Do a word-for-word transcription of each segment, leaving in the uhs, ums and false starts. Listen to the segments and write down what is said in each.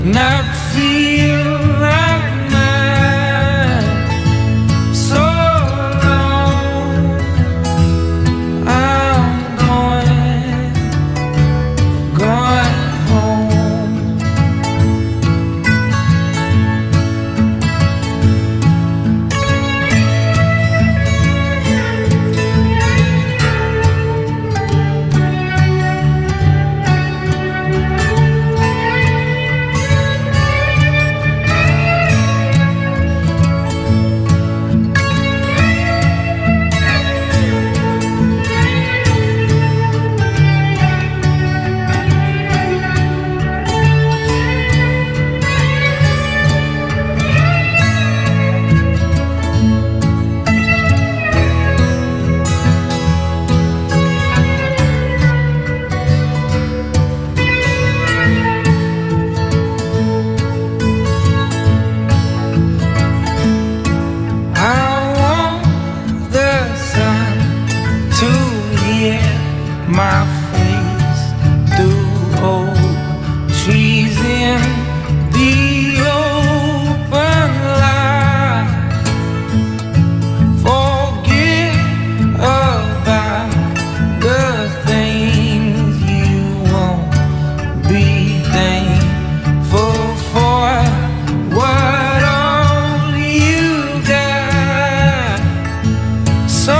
not feel like mine. So long, I'm going, going home. My face through old trees in the open light. Forget about the things you won't be thankful for. What all you got. So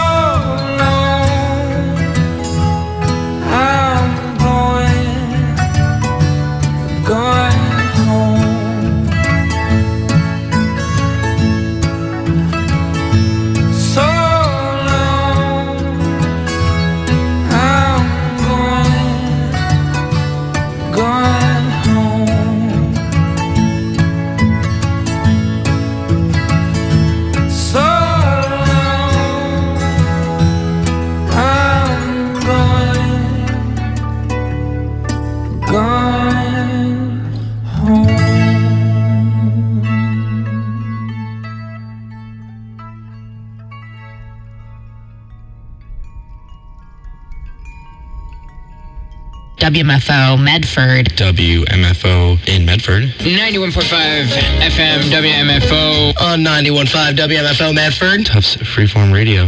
W M F O Medford. W M F O in Medford. ninety-one point five F M W M F O. On ninety-one point five W M F O Medford. Tufts Freeform Radio.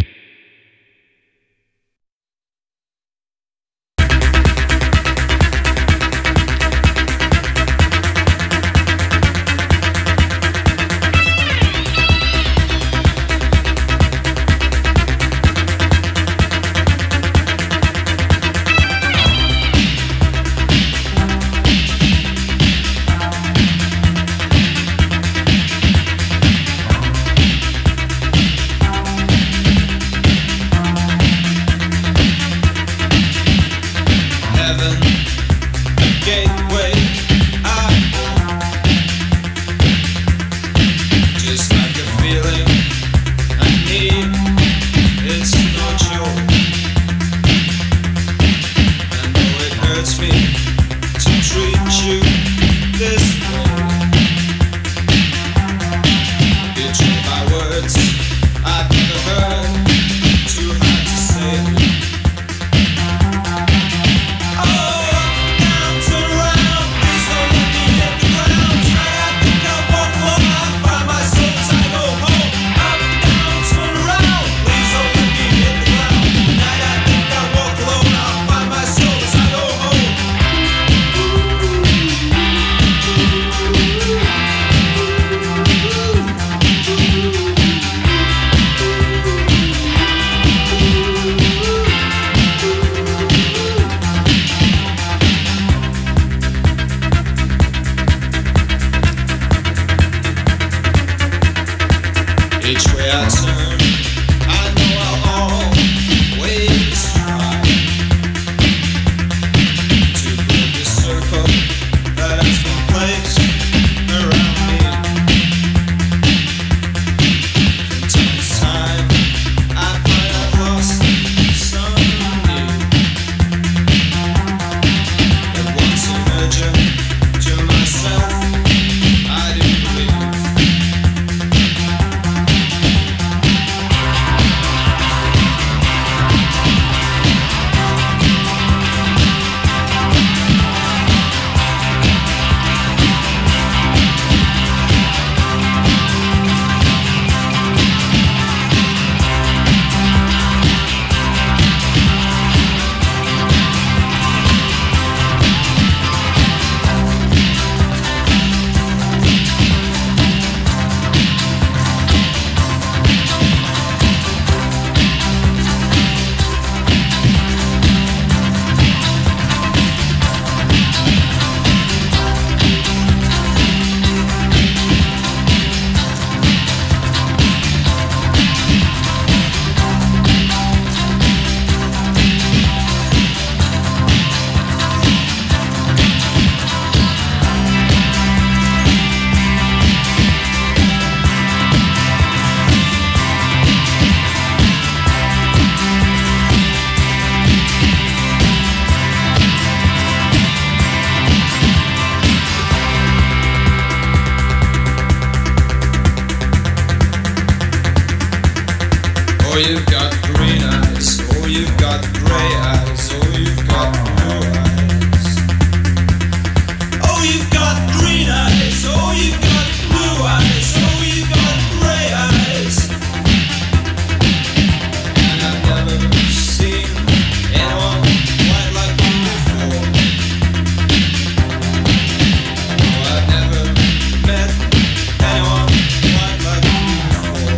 myself, I do believe Oh, you've got green eyes. Oh, you've got grey eyes. Oh, you've got blue eyes. Oh, you've got green eyes. Oh, you've got blue eyes. Oh, you've got grey eyes. And I've never seen anyone quite like you before. Oh, I've never met anyone quite like you before.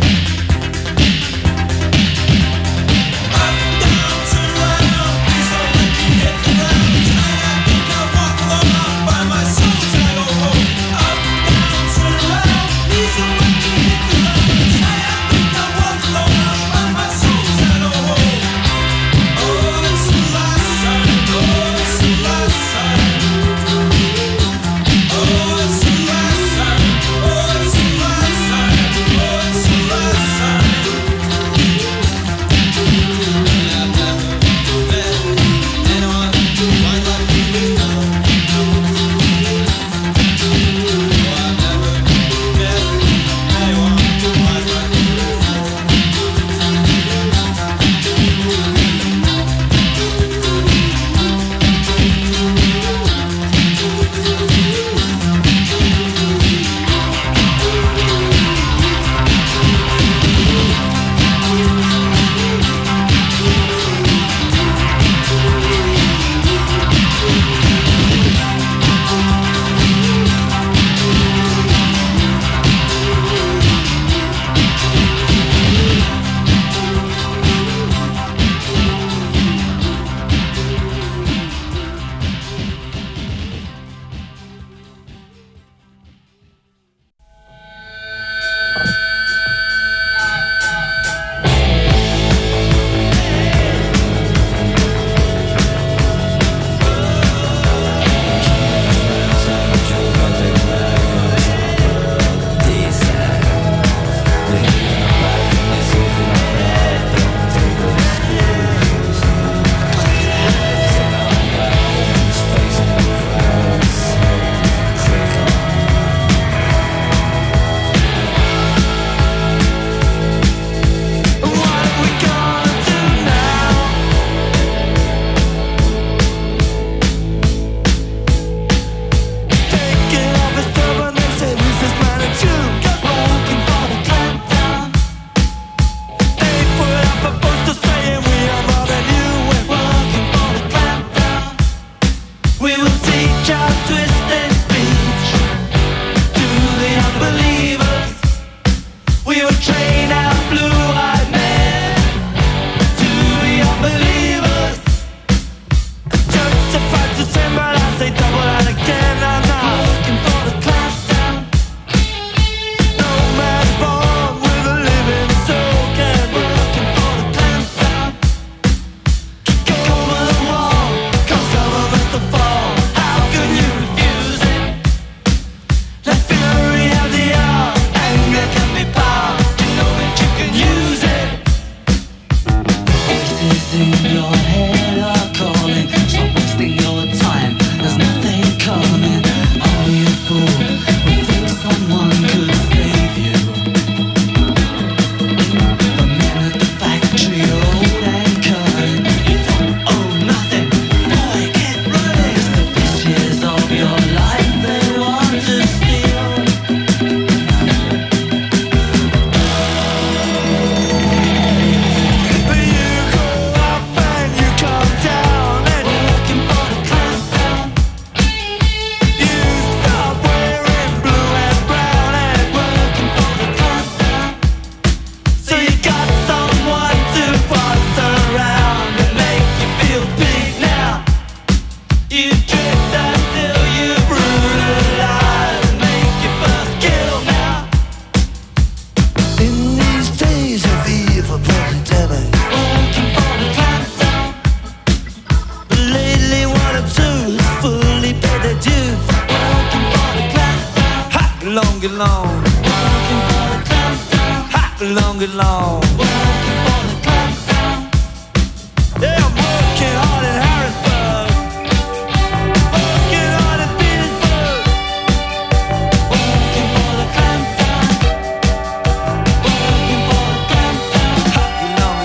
Up, down, turn around, please don't let me hit the ground. Tonight I think I'll walk alone out by my soul till I go home. Up, down, turn around, please don't let me hit the ground. Tonight I think I'll walk alone out by my soul till I go home. Oh, it's the last time, oh, it's the last time. Oh, it's the last time, oh, it's the last time, oh, it's the last time. I've never met anyone quite like you before. Oh, I've never met anyone quite like you long and long. Yeah, I'm working hard in Harrisburg, working hard in Petersburg, working for the Clemson, working for the Clemson. How long?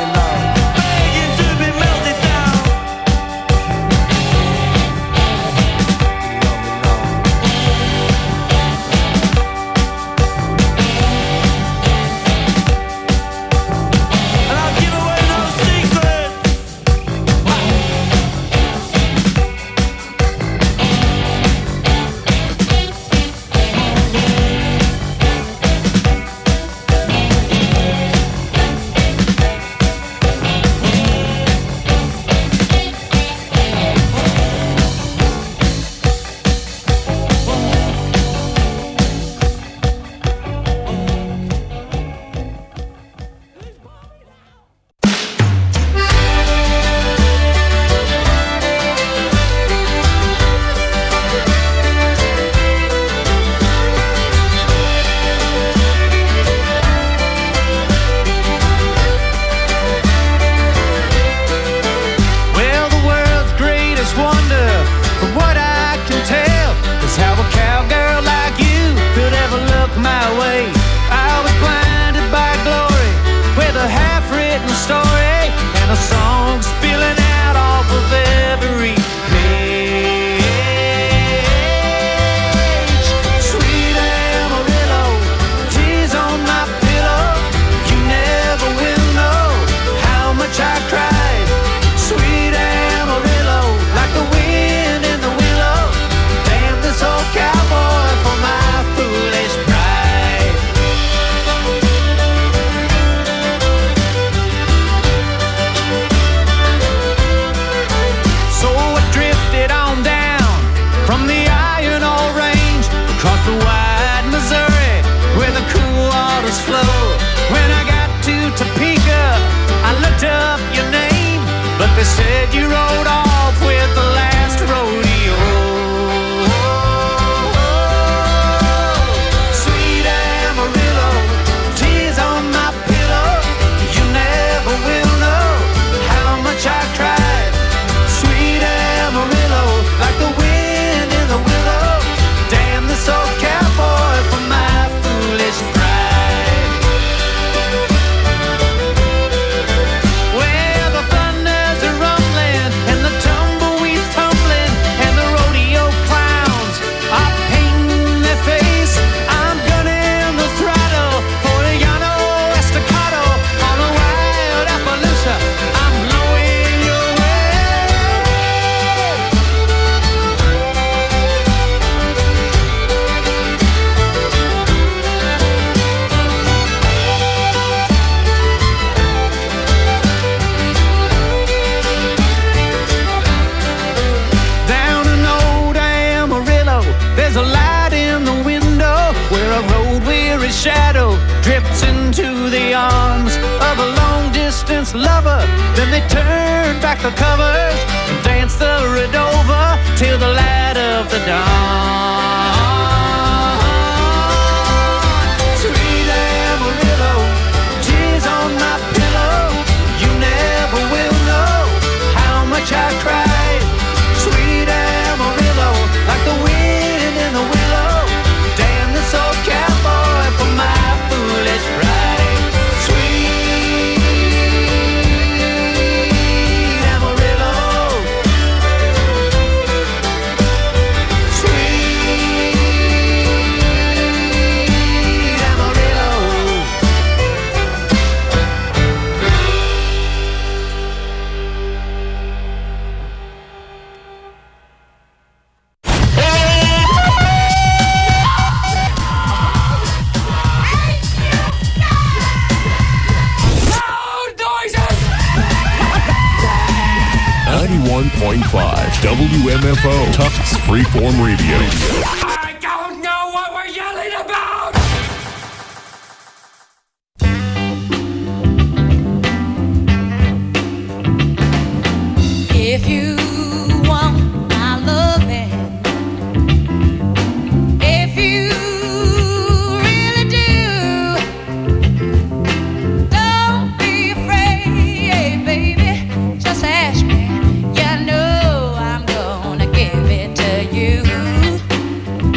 slow. When I got to Topeka, I looked up your name, but they said you rode off with the last rodeo. Sweet Amarillo, tears on my pillow. You never will know how much I cried. Sweet Amarillo, like the wind in the willow. Damn this old cowboy for my foolish pride. Well, the thunders are rumbling and the tumbleweeds tumbling and the rodeo clowns are painting their face. I'm gunning the throttle for a Llano Estacado on a wild Appaloosa. I'm blowing your way. Down in old Amarillo, there's a light in the window where a road-weary shadow drifts into the arms of a long-distance lover. Then they turn back the covers and dance the Redova till the light of the dawn. Sweet Amarillo, tears on my pillow. You never will know how much I cried. Sweet Amarillo, like the wind in the willow. Damn this old cowboy for my foolish pride. Sweet Amarillo, sweet Amarillo. ninety-one point five W M F O Tufts Freeform Radio. I don't know what we're yelling about! If you want my loving, if you really do, don't be afraid, baby. Just ask me. You know I'm gonna give it to you.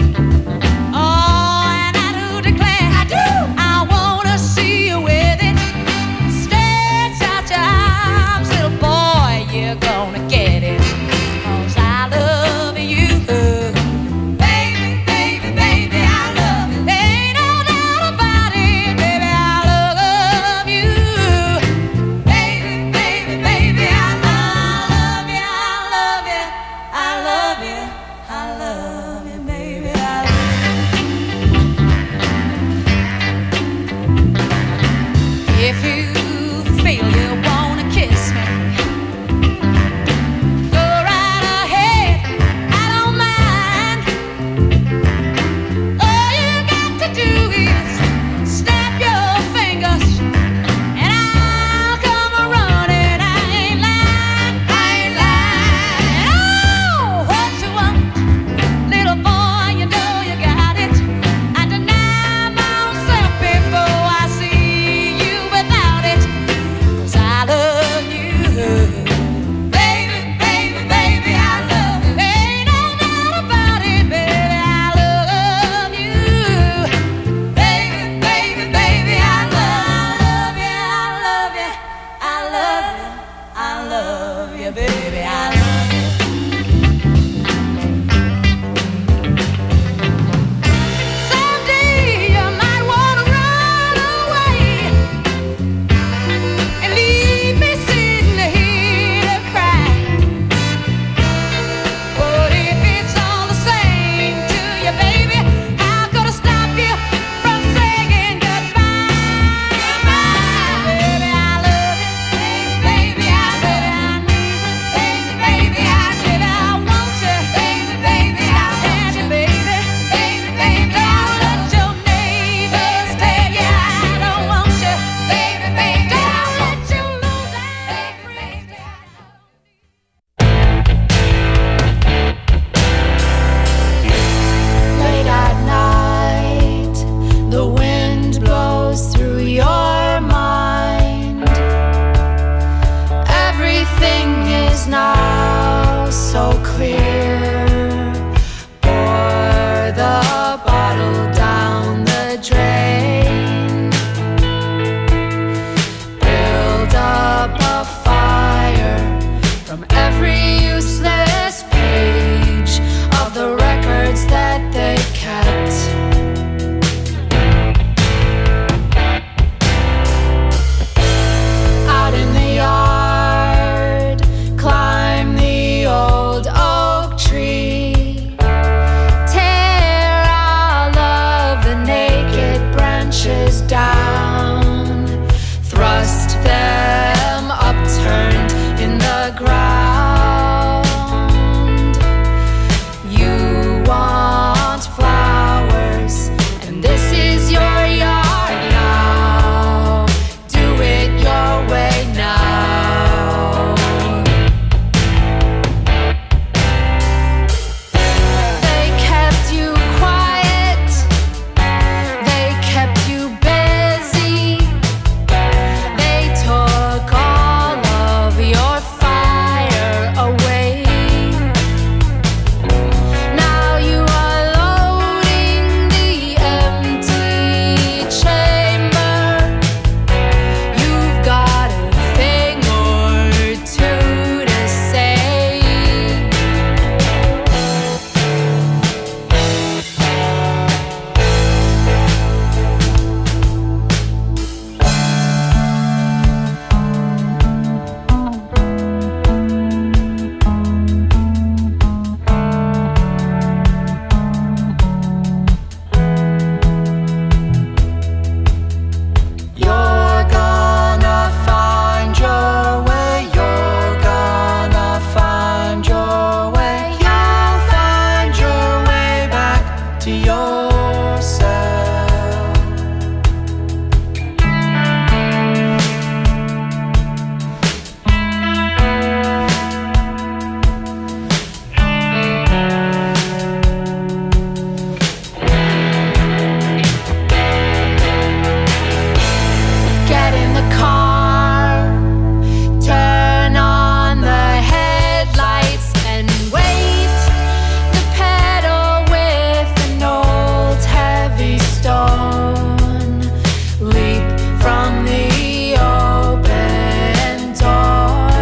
stone. Leap from the open door.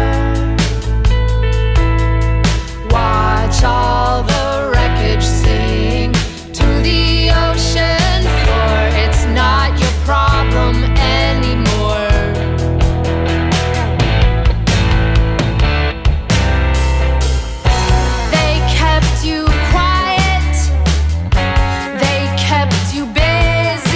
Watch all the wreckage sink to the ocean floor. It's not your problem anymore. They kept you quiet. They kept you busy.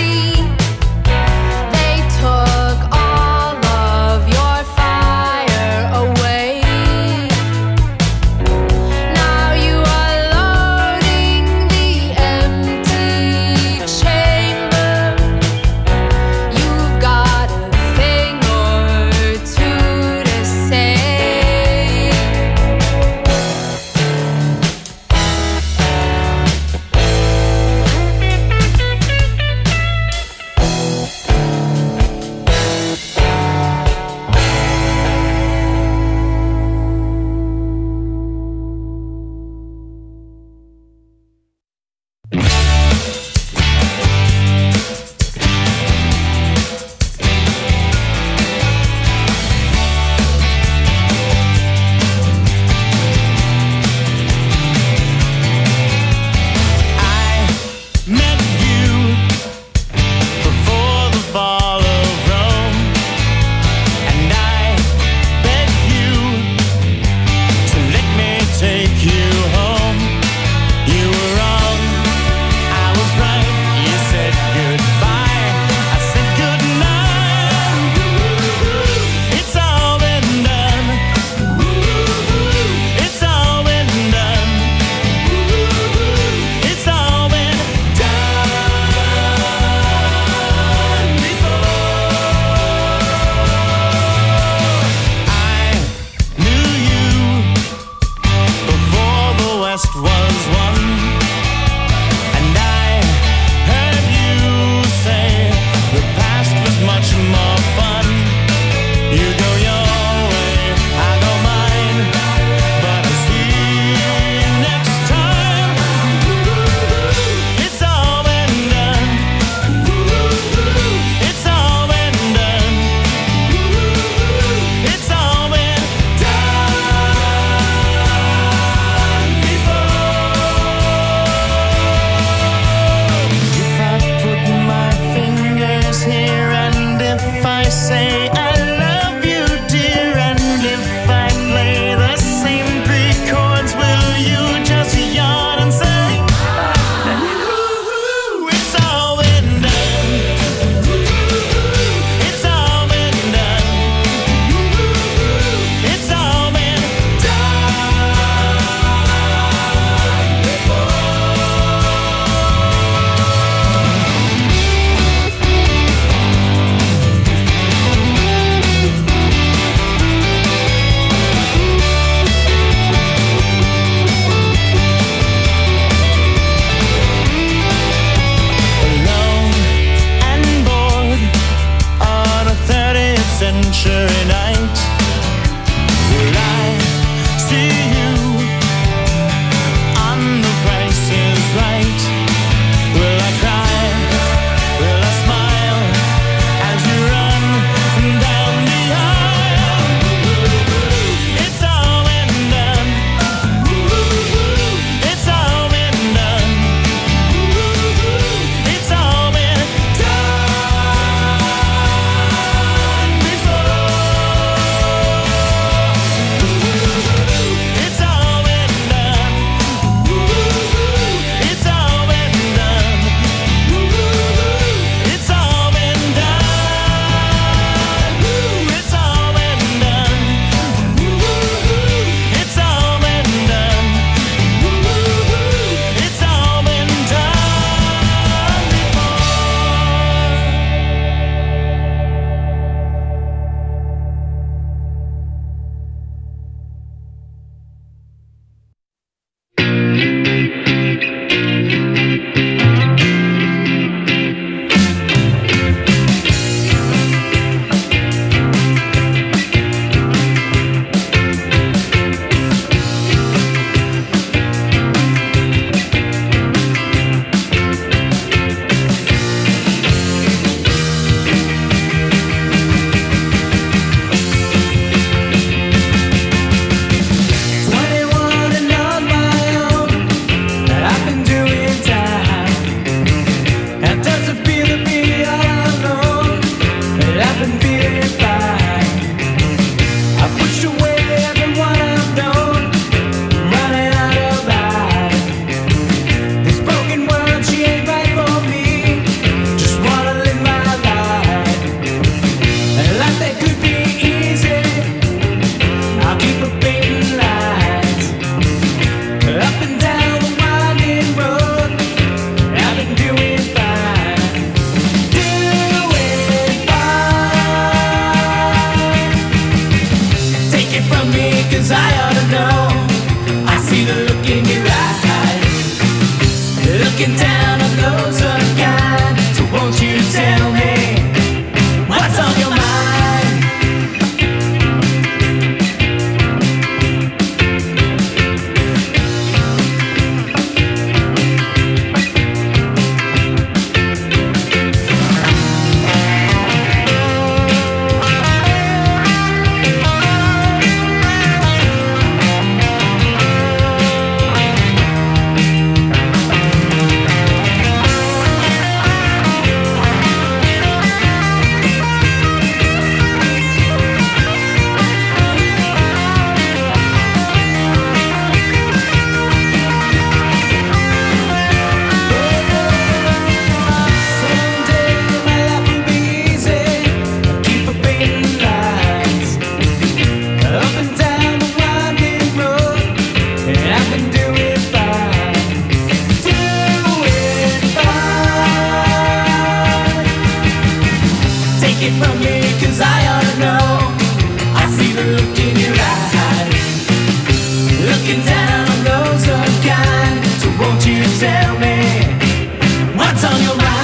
take it from me, cause I ought to know. I see the look in your eyes, looking down on those unkind. So won't you tell me what's on your mind?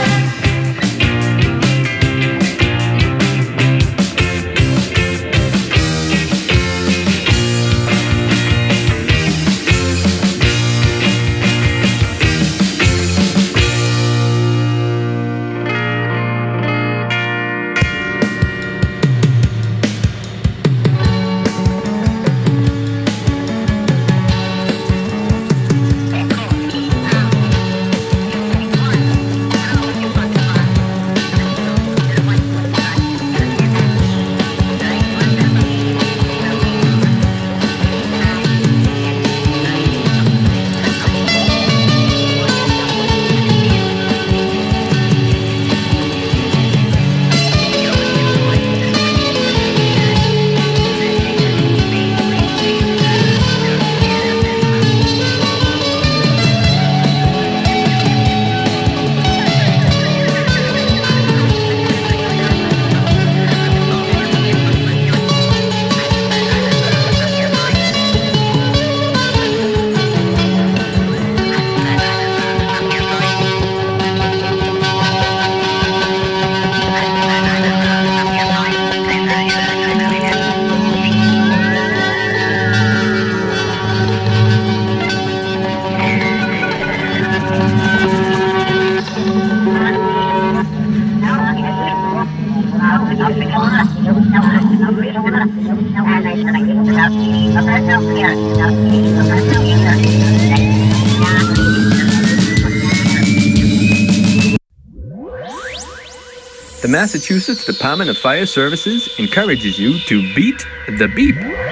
The Massachusetts Department of Fire Services encourages you to beat the beep.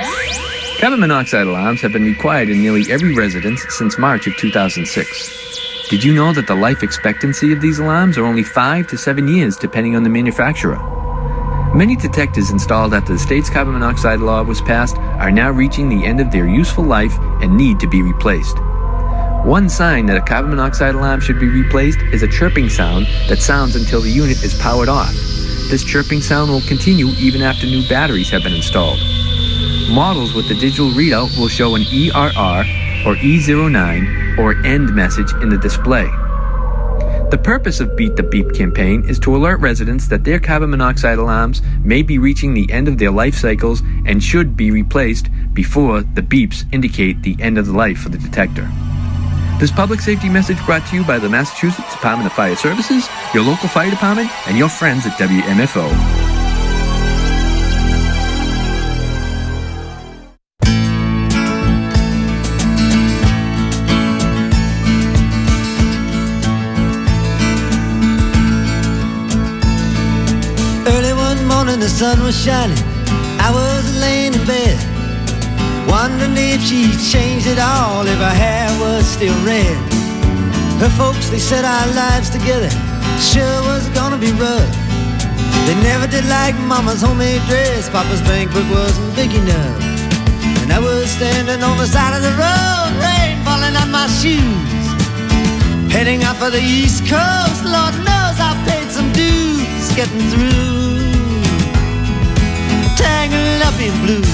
Carbon monoxide alarms have been required in nearly every residence since March of two thousand six. Did you know that the life expectancy of these alarms are only five to seven years depending on the manufacturer? Many detectors installed after the state's carbon monoxide law was passed are now reaching the end of their useful life and need to be replaced. One sign that a carbon monoxide alarm should be replaced is a chirping sound that sounds until the unit is powered off. This chirping sound will continue even after new batteries have been installed. Models with the digital readout will show an E R R or E zero nine or END message in the display. The purpose of Beat the Beep campaign is to alert residents that their carbon monoxide alarms may be reaching the end of their life cycles and should be replaced before the beeps indicate the end of the life of the detector. This public safety message brought to you by the Massachusetts Department of Fire Services, your local fire department, and your friends at W M F O. Early one morning the sun was shining, I was laying in bed, wondering if she changed it all, if her hair was still red. Her folks, they said our lives together sure was gonna be rough. They never did like mama's homemade dress, papa's bank book wasn't big enough. And I was standing on the side of the road, rain falling on my shoes, heading out for the East Coast. Lord knows I paid some dues getting through, tangled up in blue.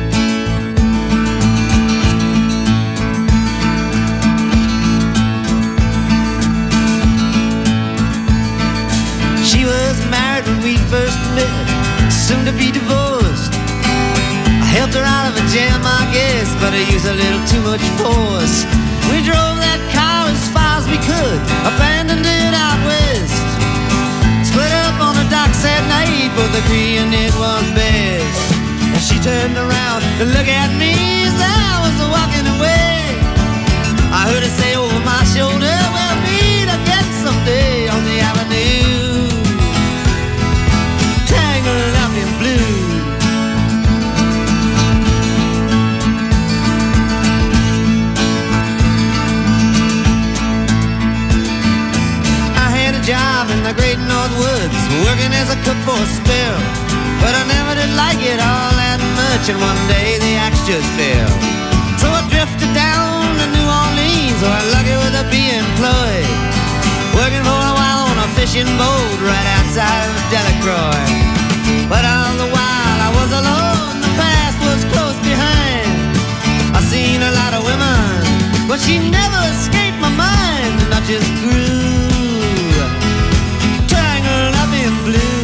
She was married when we first met, soon to be divorced. I helped her out of a jam, I guess, but I used a little too much force. We drove that car as far as we could, abandoned it out west. Split up on the docks at night, both agreeing it was best. And she turned around to look at me as I was walking away. I heard her say over my shoulder, we'll meet again someday on the avenue, tangled up in blue. I had a job in the great North Woods, working as a cook for a spell, but I never did like it all that much, and one day the axe just fell. So I drifted down to New Orleans, where I'm lucky with a be employed, working for a while on a fishing boat right outside inside of Delacroix. But all the while I was alone, the past was close behind. I seen a lot of women, but she never escaped my mind. And I just grew tangled up in blue.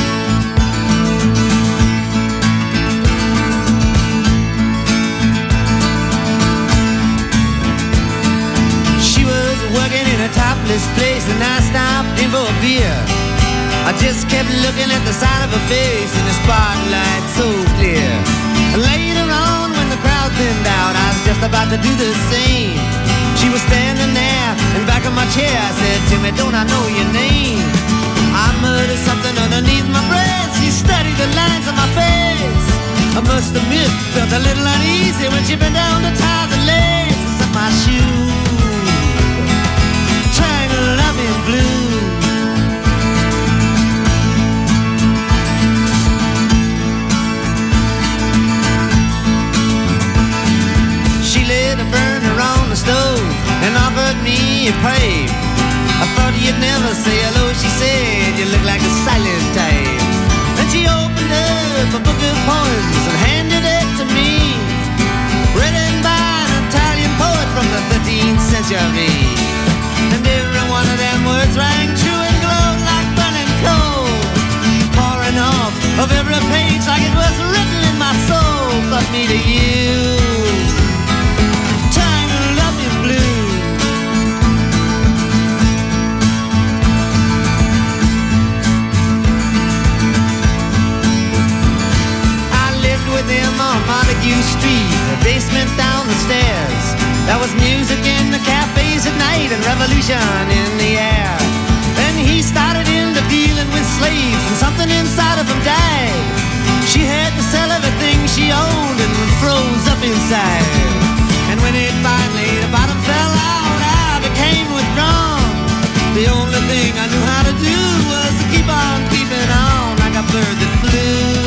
She was working in a topless place, and I stopped in for a beer. I just kept looking at the side of her face in the spotlight so clear. Later on, when the crowd thinned out, I was just about to do the same. She was standing there in back of my chair. I said, Timmy, don't I know your name? I muttered something underneath my breath. She studied the lines on my face. I must admit, felt a little uneasy when she bent down to tie the laces of my shoe. Tangled up in blue. Burner on the stove and offered me a pipe. I thought you'd never say hello, she said. You look like a silent type. And she opened up a book of poems and handed it to me, written by an Italian poet from the thirteenth century. And every one of them words rang true and glowed like burning coal, pouring off of every page like it was written in my soul. But me to you, Montague Street, the basement down the stairs. There was music in the cafes at night and revolution in the air. Then he started into dealing with slaves and something inside of him died. She had to sell everything she owned and froze up inside. And when it finally, the bottom fell out, I became withdrawn. The only thing I knew how to do was to keep on keeping on like a bird that flew.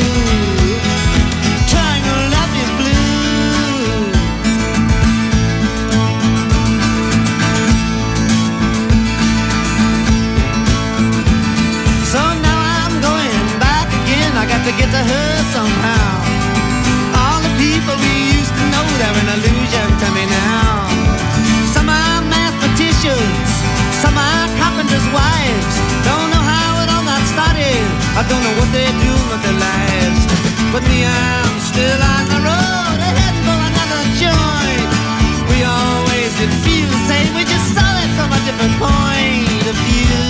To get to her somehow. All the people we used to know, they're an illusion to me now. Some are mathematicians, some are carpenters' wives. Don't know how it all got started, I don't know what they're doing with their lives. But me, I'm still on the road, heading for another joint. We always did feel the same, we just saw it from a different point of view.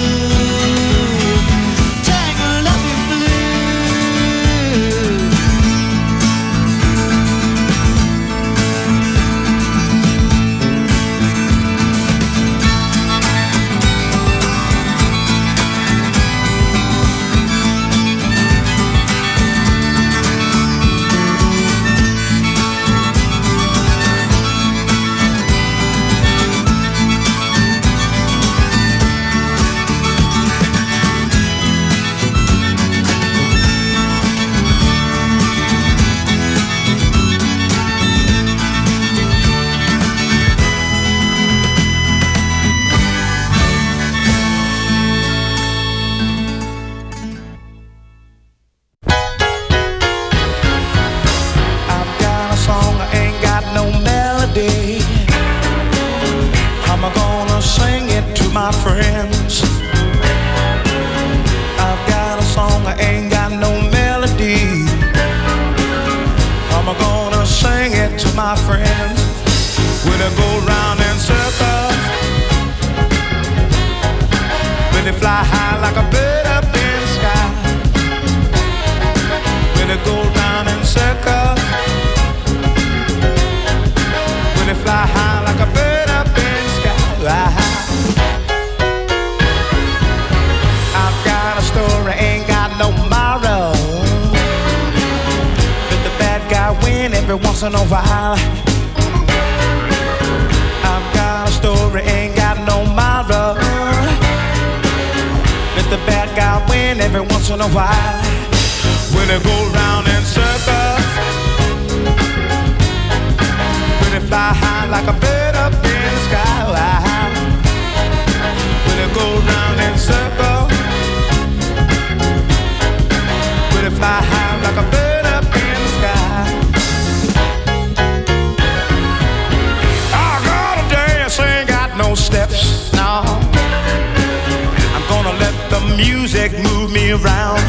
music move me around.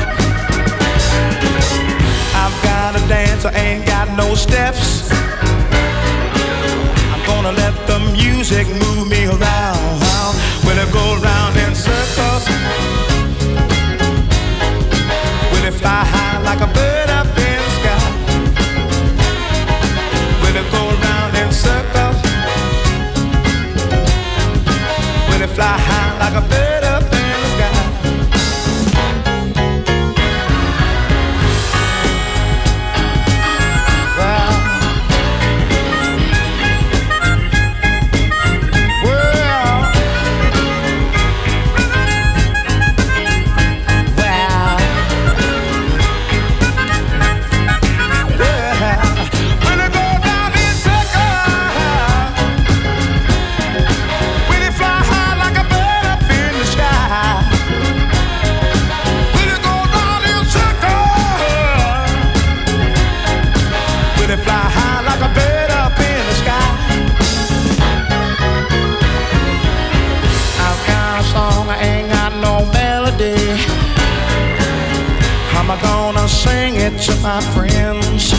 I've got to dance, I ain't got no steps. I'm gonna let the music move me around. Will it go round in circles? Will it fly high like a bird up in the sky? Will it go round in circles? Will it fly high like a bird up in the sky? Well, I'm gonna sing it to my friends.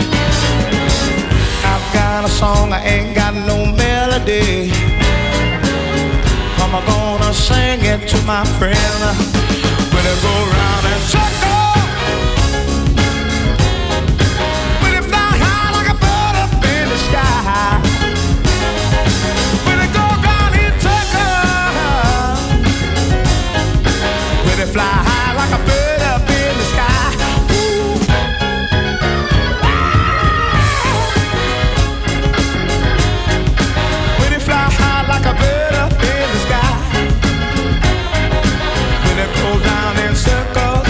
I've got a song, I ain't got no melody. I'm gonna sing it to my friend. Will it go round and circle? Will it fly high like a bird up in the sky? Will it go round and circle? Will it fly high like a bird up in the sky? Will it fly high like a bird up in the sky? Will it go round in circles?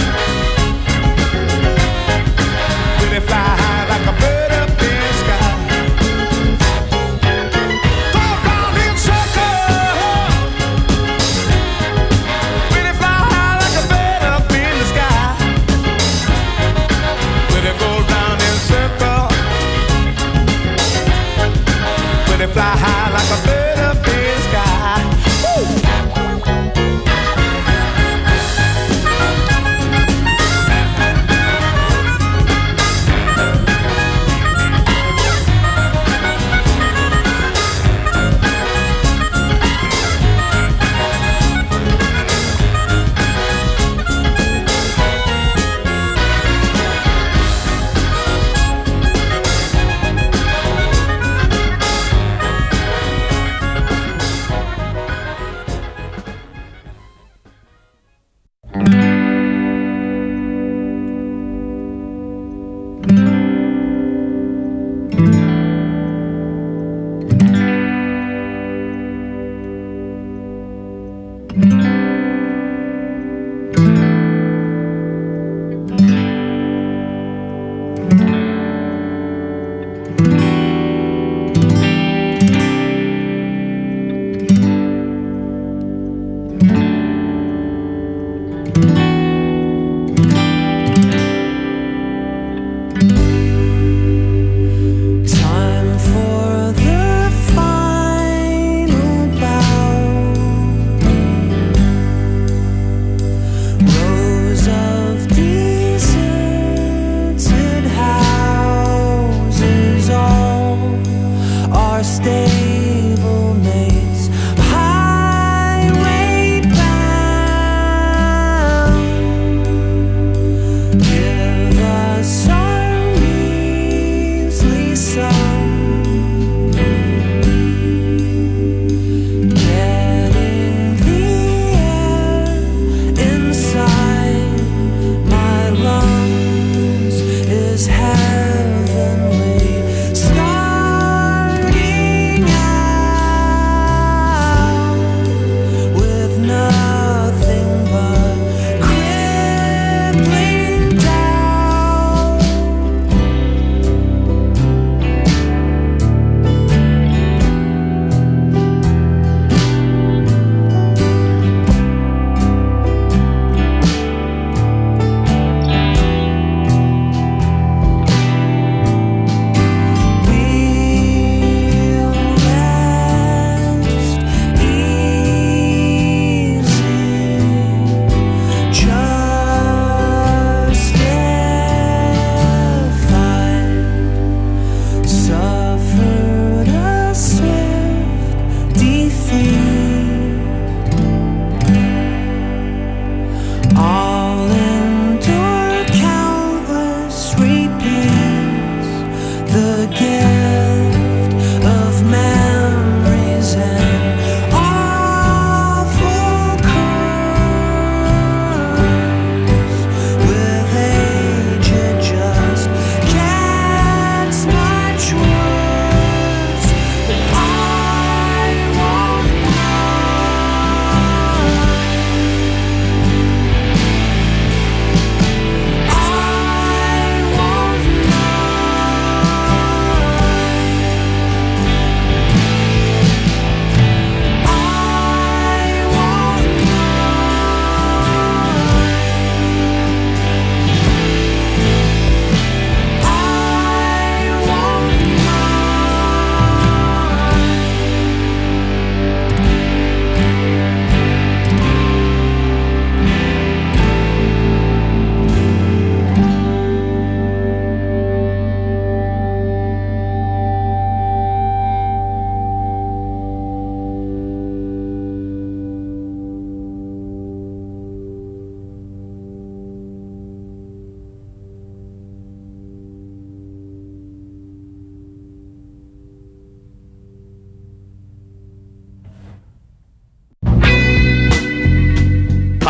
Will it fly high like a bird up in the sky? Go round in circles. Will it fly high like a bird up in the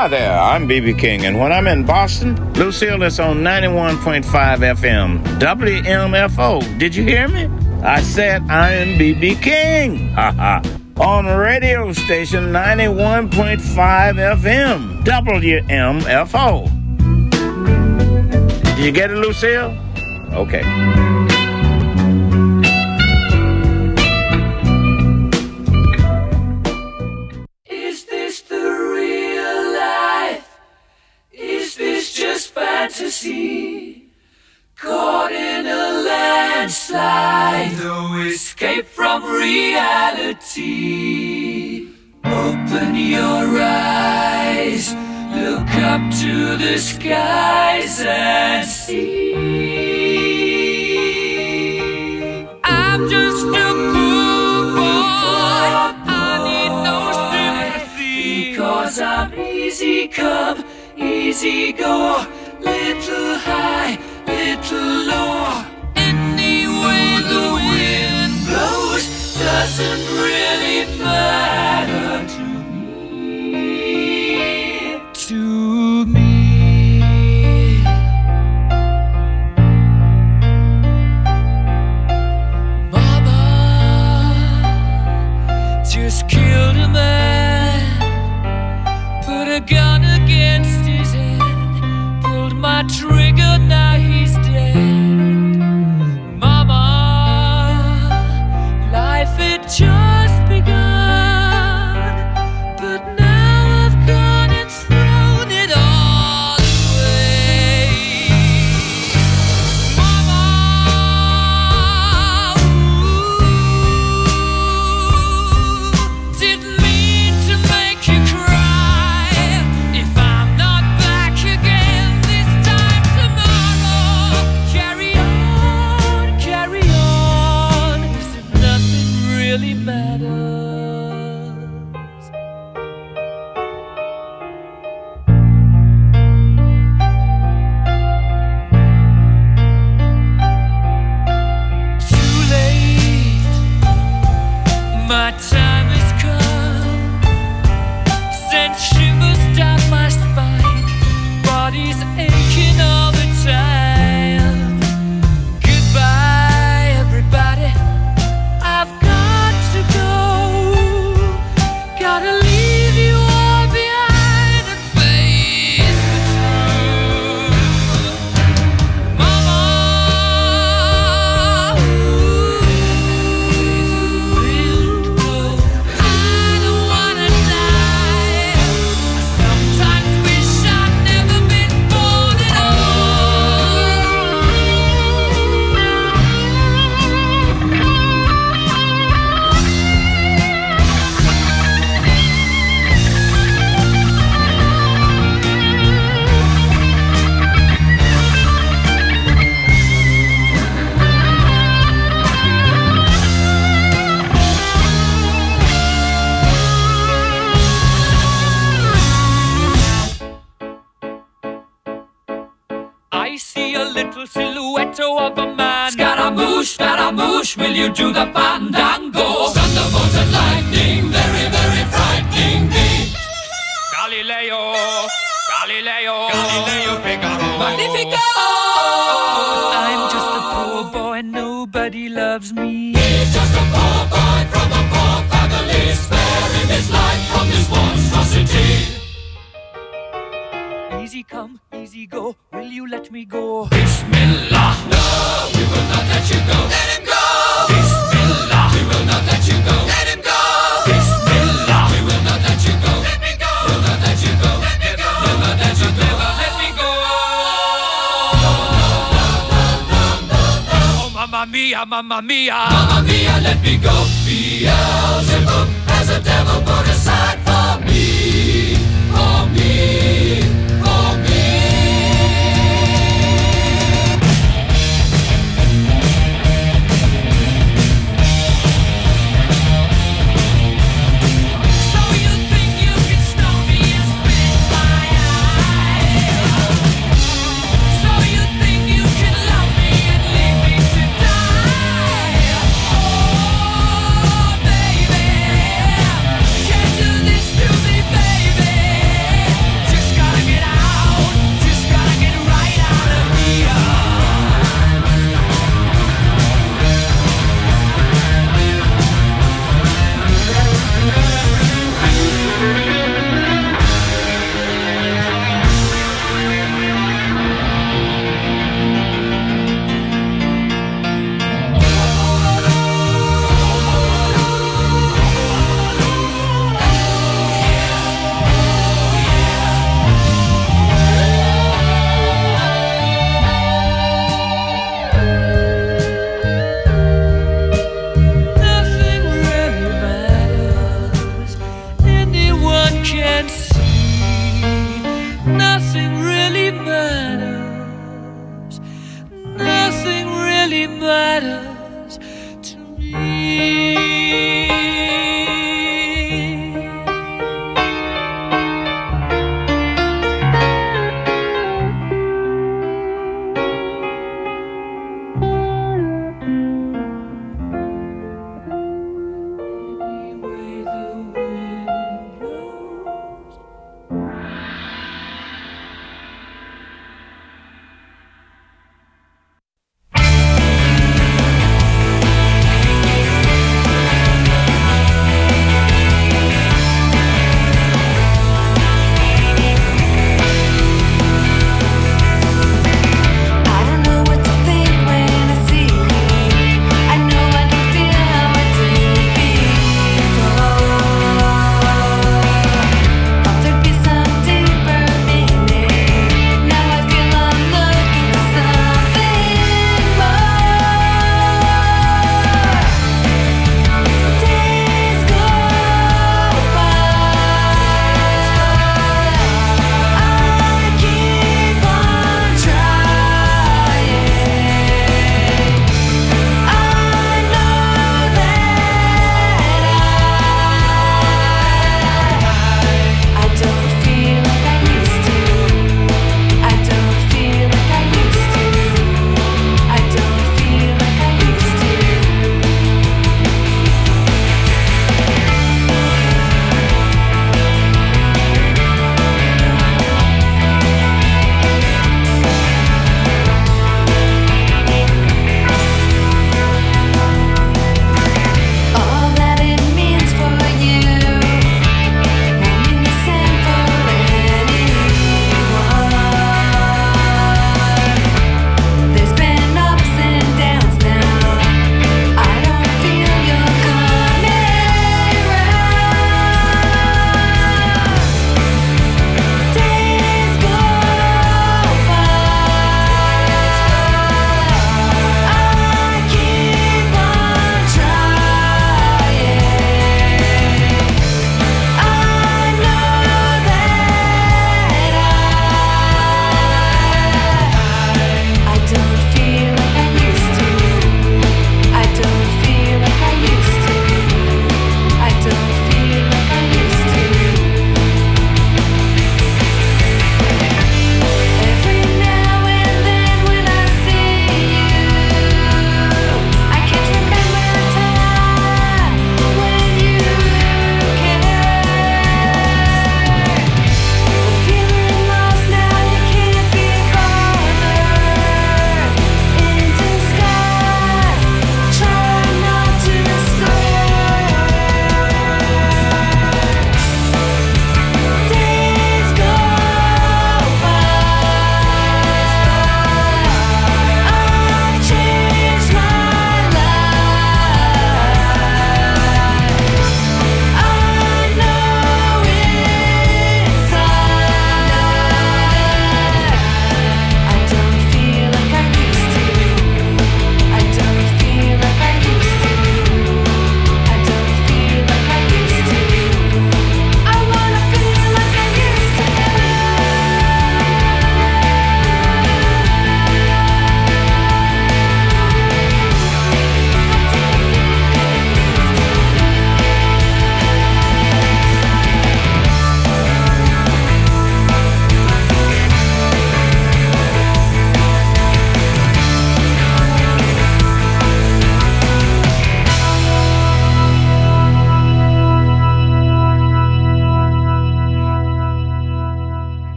Hi there, I'm B B King, and when I'm in Boston, Lucille is on ninety-one point five F M, W M F O. Did you hear me? I said I am B B King. Ha ha. On radio station ninety-one point five F M, W M F O. Did you get it, Lucille? Okay. Is this the real life? Is this just fantasy? Caught in a landslide, no escape from reality. Open your eyes, look up to the skies and see. I'm just a poor boy, I need no sympathy, because I'm easy come, easy go, little high, little low. Any way the wind blows doesn't really matter to me, to me. Mama just killed a man, put a gun against his head, pulled my trigger, now he's dead. Mama, life had just begun, but now I've gone and thrown it all away. Mama, ooh, didn't mean to make you cry. If I'm not back again this time tomorrow, carry on, carry on, as if nothing really matters. Too late, my time has come, sent shivers down my spine, body's aching all the time. Goodbye, everybody, I've got to go, gotta leave you all behind and face the truth. Mama, ooh, wind blow, I don't wanna die. I sometimes wish I'd never been born at I see a little silhouette of a man. Scaramouche, Scaramouche, will you do the fandango? Thunderbolt and lightning, very, very frightening me. Galileo, Galileo, Galileo Figaro. Magnifico! I'm just a poor boy, nobody loves me. He's just a poor boy from a poor family, sparing his life from this monstrosity. Easy come, easy go, will you let me go? Bismillah, no, we will not let you go. Let him go! Bismillah, we will not let you go. Let him go! Bismillah, we will not let you go. Let me go! We'll not let you go. Let me go! We'll not let you go. Let me go! No, no, no, no, no, no, no. Oh, mamma mia, mamma mia, mamma mia, let me go. Beelzebub has a devil put aside for me, for me, for me. So you think you can stone me and spit my eye? So you think you can love me and leave me to die? Oh, baby,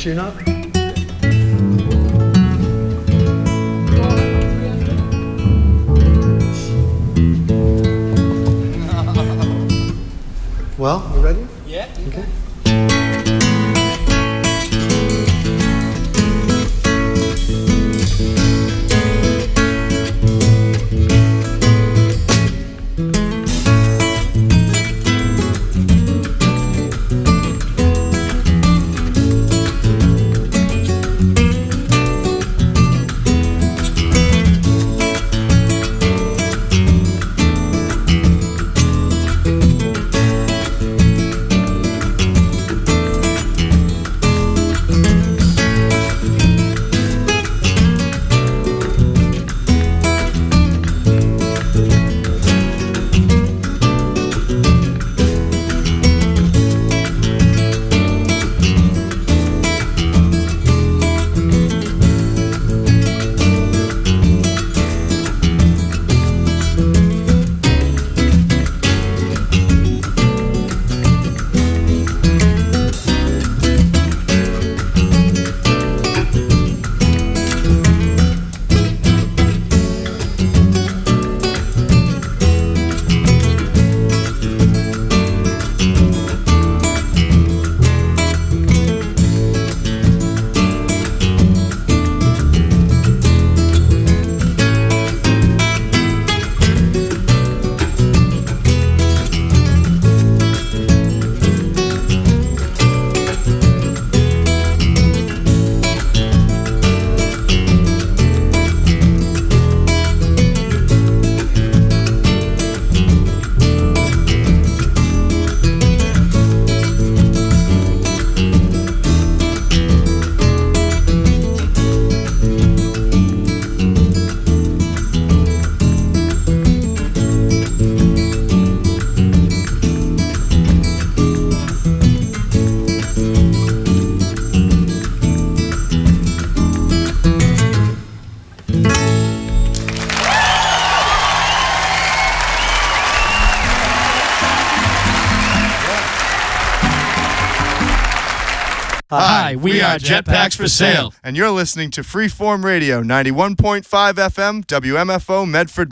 tune up? Well, you ready? Yeah. Okay. Hi, we are Jetpacks for Sale, and you're listening to Freeform Radio, ninety-one point five F M, W M F O, Medford.